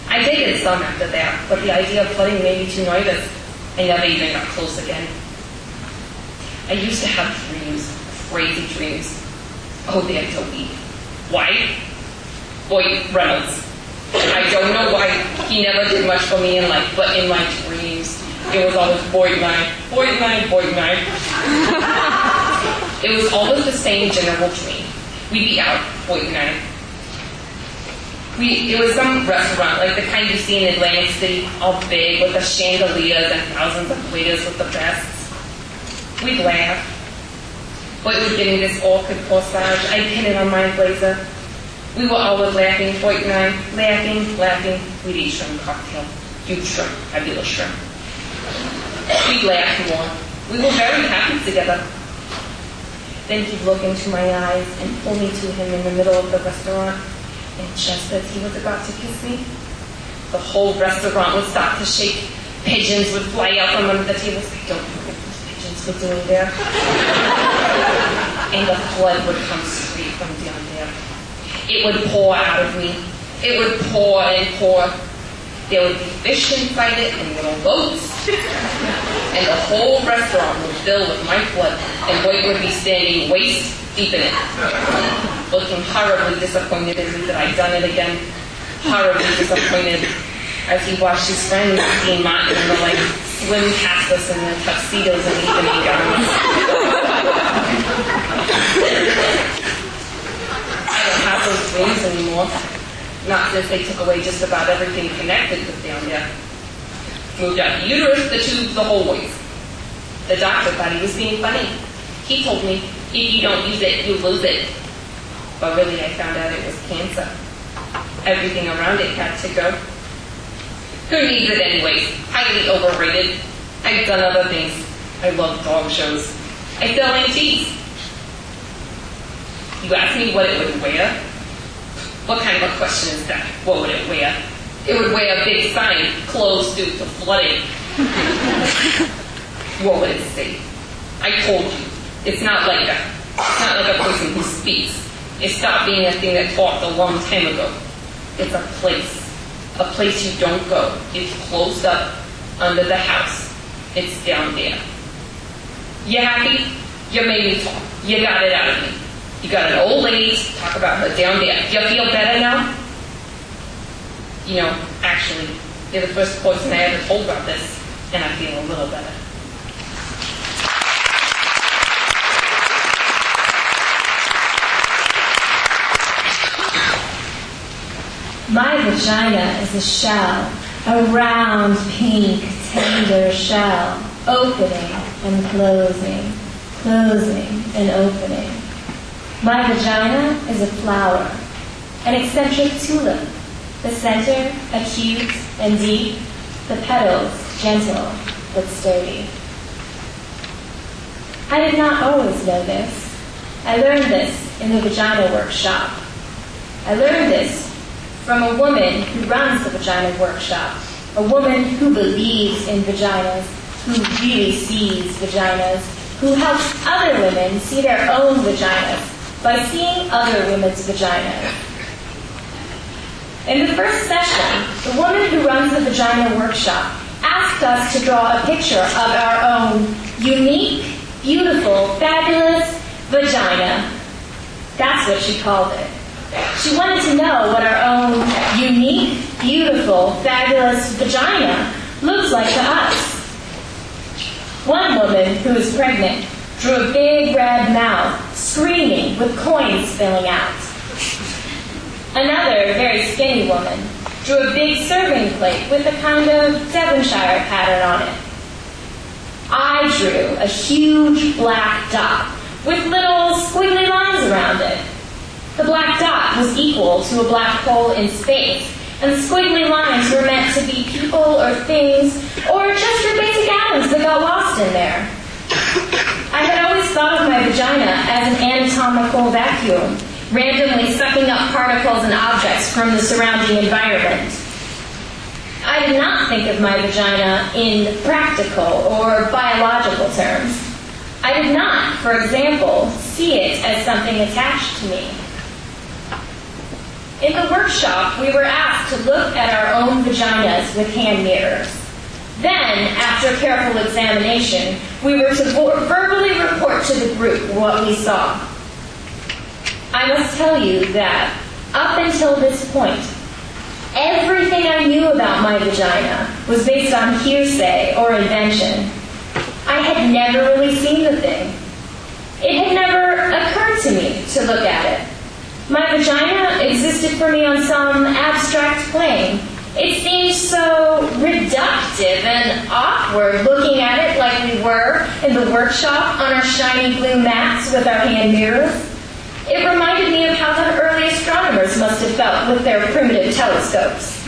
I did get some after that, but the idea of flooding made me too nervous. I never even got close again. I used to have dreams, crazy dreams. Oh, they're dopey. Why? Boyd Reynolds. I don't know why. He never did much for me in life, but in my dreams, it was always Boyd and I, Boyd and I, Boyd and I. It was always the same general dream. We'd be out, Boyd and I. It was some restaurant, like the kind you see in Atlantic City, all big, with the chandeliers and thousands of waiters with the vests. We'd laugh. Boyd would give me this orchid corsage. I'd pin it on my blazer. We were always laughing, Boyd and I, laughing. We'd eat shrimp cocktail. Huge shrimp, fabulous shrimp. We'd laugh more. We were very happy together. Then he'd look into my eyes and pull me to him in the middle of the restaurant. And just as he was about to kiss me, the whole restaurant would start to shake. Pigeons would fly out from under the tables. I don't know what those pigeons were doing there. And the flood would come straight from down there. It would pour out of me. It would pour and pour. There would be fish inside it and little boats. And the whole restaurant would fill with my flood. And Boyd would be standing waist deep in it, looking horribly disappointed in me that I'd done it again. Horribly disappointed as he watched his friends, Dean Martin and the like, swim past us in their tuxedos and evening gowns. I don't have those dreams anymore. Not since they took away just about everything connected with down there. Moved out the uterus, the tubes, the whole ways. The doctor thought he was being funny. He told me, if you don't use it, you lose it. But really, I found out it was cancer. Everything around it had to go. Who needs it anyways? Highly overrated. I've done other things. I love dog shows. I sell antiques. You asked me what it would wear? What kind of a question is that? What would it wear? It would wear a big sign, closed due to flooding. What would it say? I told you. It's not like a person who speaks. It stopped being a thing that talked a long time ago. It's a place you don't go. It's closed up under the house. It's down there. You happy? You made me talk. You got it out of me. You got an old lady to talk about her down there. You feel better now? You know, actually, you're the first person I ever told about this, and I feel a little better. My vagina is a shell, a round, pink, tender shell, opening and closing, closing and opening. My vagina is a flower, an eccentric tulip, the center acute and deep, the petals gentle but sturdy. I did not always know this. I learned this in the vagina workshop. I learned this from a woman who runs the vagina workshop, a woman who believes in vaginas, who really sees vaginas, who helps other women see their own vaginas by seeing other women's vaginas. In the first session, the woman who runs the vagina workshop asked us to draw a picture of our own unique, beautiful, fabulous vagina. That's what she called it. She wanted to know what our own unique, beautiful, fabulous vagina looks like to us. One woman who was pregnant drew a big red mouth, screaming with coins spilling out. Another, very skinny woman, drew a big serving plate with a kind of Devonshire pattern on it. I drew a huge black dot with little squiggly lines around it. The black dot was equal to a black hole in space, and the squiggly lines were meant to be people or things, or just your basic atoms that got lost in there. I had always thought of my vagina as an anatomical vacuum, randomly sucking up particles and objects from the surrounding environment. I did not think of my vagina in practical or biological terms. I did not, for example, see it as something attached to me. In the workshop, we were asked to look at our own vaginas with hand mirrors. Then, after careful examination, we were to verbally report to the group what we saw. I must tell you that, up until this point, everything I knew about my vagina was based on hearsay or invention. I had never really seen the thing. It had never occurred to me to look at it. My vagina existed for me on some abstract plane. It seemed so reductive and awkward looking at it like we were in the workshop on our shiny blue mats with our hand mirrors. It reminded me of how the early astronomers must have felt with their primitive telescopes.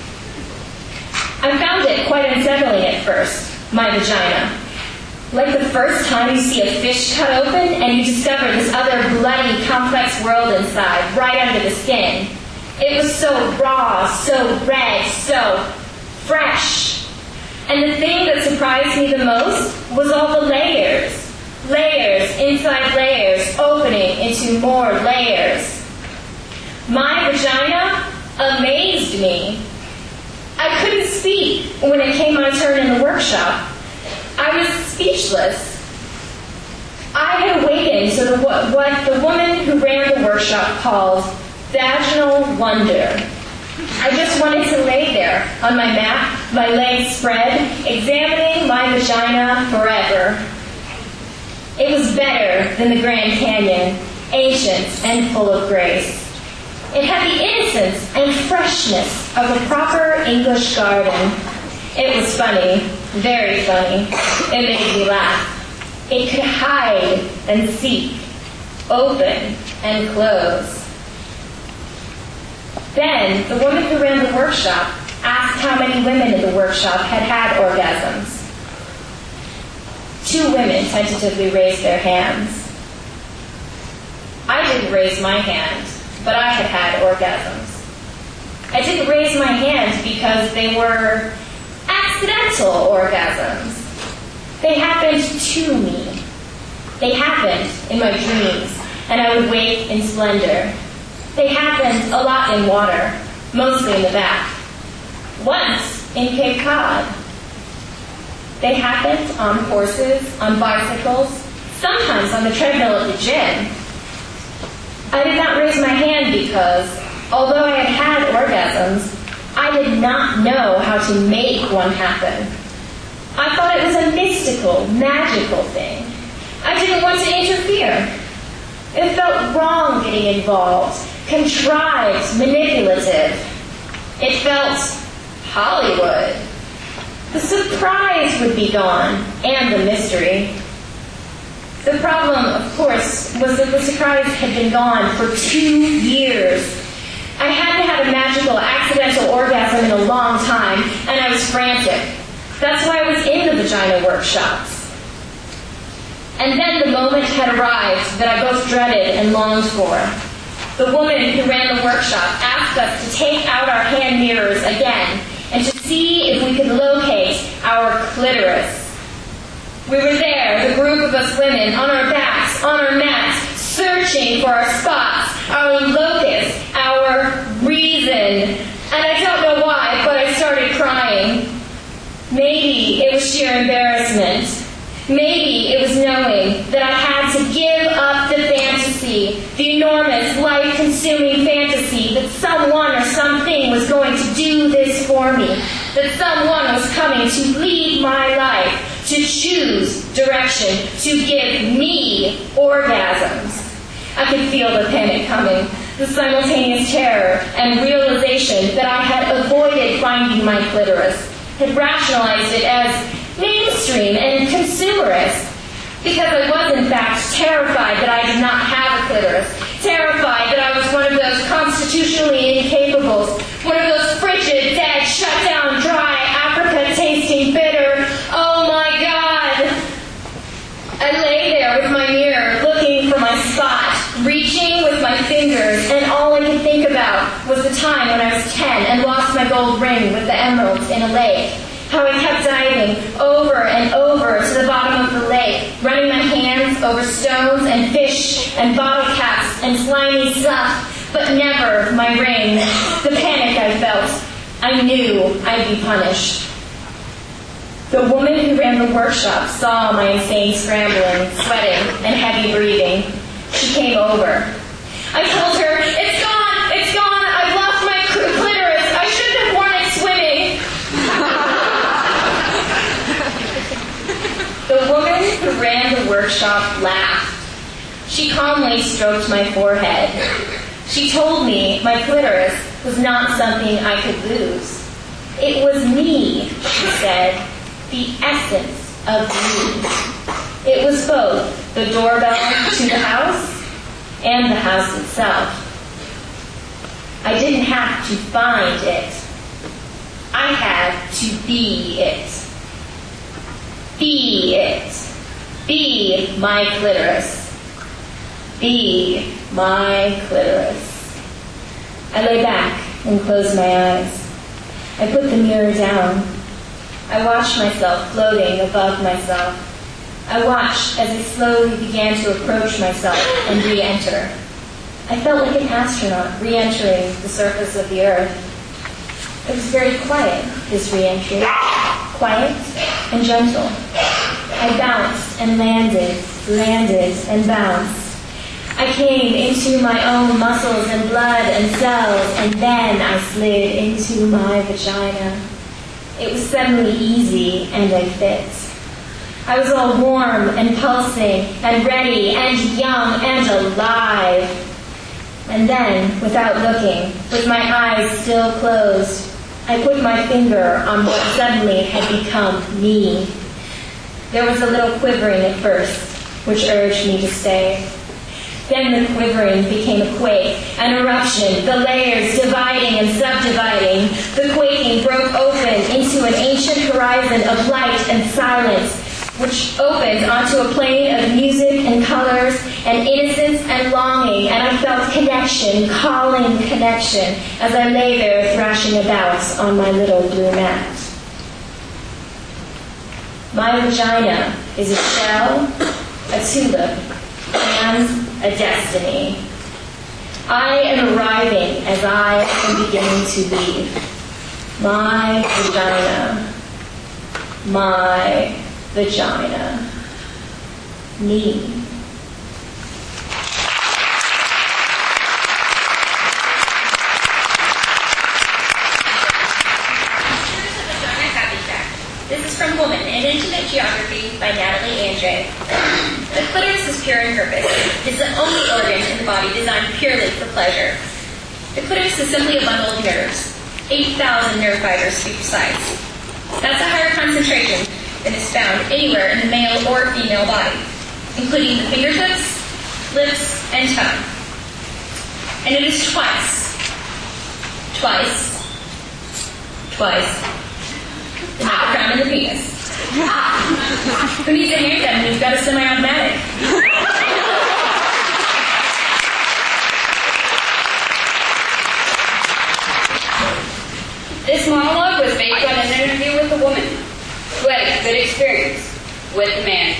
I found it quite unsettling at first, my vagina. Like the first time you see a fish cut open and you discover this other bloody, complex world inside, right under the skin. It was so raw, so red, so fresh. And the thing that surprised me the most was all the layers. Layers inside layers, opening into more layers. My vagina amazed me. I couldn't speak when it came my turn in the workshop. I was speechless. I had awakened to what the woman who ran the workshop called vaginal wonder. I just wanted to lay there on my mat, my legs spread, examining my vagina forever. It was better than the Grand Canyon, ancient and full of grace. It had the innocence and freshness of a proper English garden. It was funny, very funny. It made me laugh. It could hide and seek, open and close. Then, the woman who ran the workshop asked how many women in the workshop had orgasms. 2 women tentatively raised their hands. I didn't raise my hand, but I had orgasms. I didn't raise my hand because they were accidental orgasms. They happened to me. They happened in my dreams, and I would wake in splendor. They happened a lot in water, mostly in the bath. Once in Cape Cod. They happened on horses, on bicycles, sometimes on the treadmill at the gym. I did not raise my hand because, although I had orgasms, I did not know how to make one happen. I thought it was a mystical, magical thing. I didn't want to interfere. It felt wrong getting involved, contrived, manipulative. It felt Hollywood. The surprise would be gone, and the mystery. The problem, of course, was that the surprise had been gone for 2 years. I hadn't had a magical, accidental orgasm in a long time, and I was frantic. That's why I was in the vagina workshops. And then the moment had arrived that I both dreaded and longed for. The woman who ran the workshop asked us to take out our hand mirrors again and to see if we could locate our clitoris. We were there, the group of us women, on our backs, on our mats, searching for our spots, our locus, our reason. And I don't know why, but I started crying. Maybe it was sheer embarrassment. Maybe it was knowing that I had to give up the fantasy, the enormous, life-consuming fantasy that someone or something was going to do this for me, that someone was coming to lead my life, to choose direction, to give me orgasms. I could feel the panic coming, the simultaneous terror and realization that I had avoided finding my clitoris, had rationalized it as mainstream and consumerist, because I was in fact terrified that I did not have a clitoris, terrified that I was one of those constitutionally incapables, one of those frigid, dead, shut down, dry, Africa-tasting bitter. Oh my God! I lay there with my mirror, looking for my spot, reaching with my fingers, and all I could think about was the time when I was 10 and lost my gold ring with the emeralds in a lake. How I kept diving over and over to the bottom of the lake, running my hands over stones and fish and bottle caps and slimy stuff, but never my ring. The panic I felt. I knew I'd be punished. The woman who ran the workshop saw my insane scrambling, sweating, and heavy breathing. She came over. I told her, "It's gone! It's gone! I've lost my clitoris! I shouldn't have worn it swimming!" The woman who ran the workshop laughed. She calmly stroked my forehead. She told me my clitoris was not something I could lose. It was me, she said, the essence of me. It was both the doorbell to the house and the house itself. I didn't have to find it. I had to be it. Be it. Be my clitoris. Be my clitoris. I lay back and closed my eyes. I put the mirror down. I watched myself floating above myself. I watched as I slowly began to approach myself and re-enter. I felt like an astronaut re-entering the surface of the earth. It was very quiet, this re-entry. Quiet and gentle. I bounced and landed and bounced. I came into my own muscles and blood and cells, and then I slid into my vagina. It was suddenly easy, and I fit. I was all warm and pulsing and ready and young and alive. And then, without looking, with my eyes still closed, I put my finger on what suddenly had become me. There was a little quivering at first, which urged me to stay. Then the quivering became a quake, an eruption, the layers dividing and subdividing. The quaking broke open into an ancient horizon of light and silence, which opened onto a plane of music and colors and innocence and longing, and I felt connection, calling connection, as I lay there thrashing about on my little blue mat. My vagina is a shell, a tulip, and a destiny. I am arriving as I am beginning to leave. My vagina. My vagina. Me. This is from Woman, an Intimate Geography by Natalie Andre. The clitoris is pure in purpose. It is the only organ in the body designed purely for pleasure. The clitoris is simply a bundle of nerves, 8,000 nerve fibers to be precise. That's a higher concentration than is found anywhere in the male or female body, including the fingertips, lips, and tongue. And it is twice the microphone in the penis. Who needs a handgun when you've got a semi-automatic? This monologue was based on an interview with a woman who had a good experience with a man.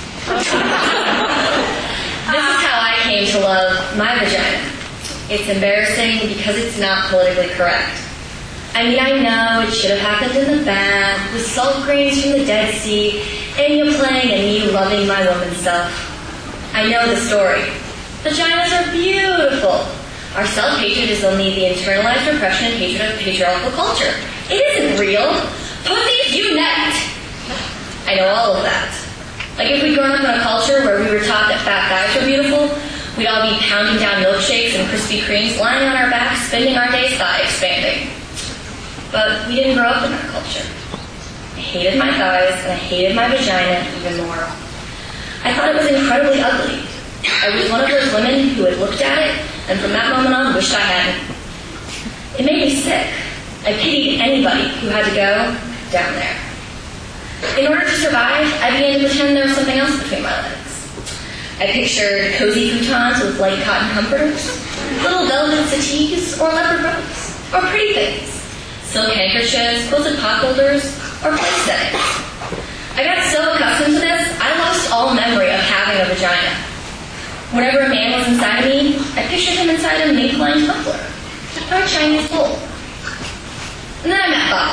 This is how I came to love my vagina. It's embarrassing because it's not politically correct. I mean, I know it should have happened in the bath, with salt grains from the Dead Sea, and you playing and me loving my woman stuff. I know the story. Vaginas are beautiful. Our self-hatred is only the internalized repression and hatred of patriarchal culture. It isn't real. Pussies unite! I know all of that. Like if we'd grown up in a culture where we were taught that fat guys were beautiful, we'd all be pounding down milkshakes and Krispy Kremes, lying on our backs, spending our days thigh expanding. But we didn't grow up in that culture. I hated my thighs, and I hated my vagina even more. I thought it was incredibly ugly. I was one of those women who had looked at it, and from that moment on, wished I hadn't. It made me sick. I pitied anybody who had to go down there. In order to survive, I began to pretend there was something else between my legs. I pictured cozy futons with light cotton comforters, little velvet settees, or leopard rugs, or pretty things. Silk handkerchiefs, quilted pot holders, or place settings. I got so accustomed to this, I lost all memory of having a vagina. Whenever a man was inside of me, I pictured him inside a mink-lined tumbler or a Chinese bowl. And then I met Bob.